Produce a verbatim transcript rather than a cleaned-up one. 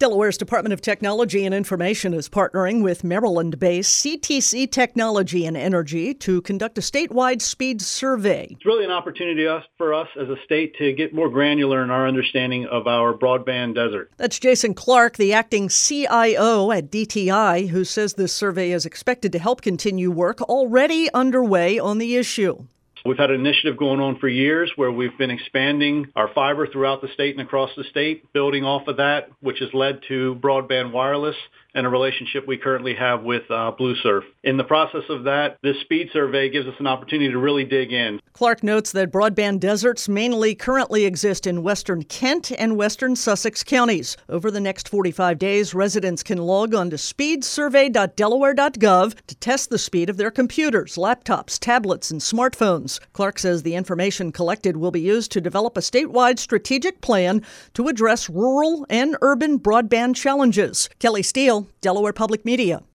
Delaware's Department of Technology and Information is partnering with Maryland-based C T C Technology and Energy to conduct a statewide speed survey. It's really an opportunity for us as a state to get more granular in our understanding of our broadband desert. That's Jason Clark, the acting C I O at D T I, who says this survey is expected to help continue work already underway on the issue. We've had an initiative going on for years where we've been expanding our fiber throughout the state and across the state, building off of that, which has led to broadband wireless and a relationship we currently have with uh, BlueSurf. In the process of that, this speed survey gives us an opportunity to really dig in. Clark notes that broadband deserts mainly currently exist in western Kent and western Sussex counties. Over the next forty-five days, residents can log on to speed survey dot delaware dot gov to test the speed of their computers, laptops, tablets, and smartphones. Clark says the information collected will be used to develop a statewide strategic plan to address rural and urban broadband challenges. Kelly Steele, Delaware Public Media.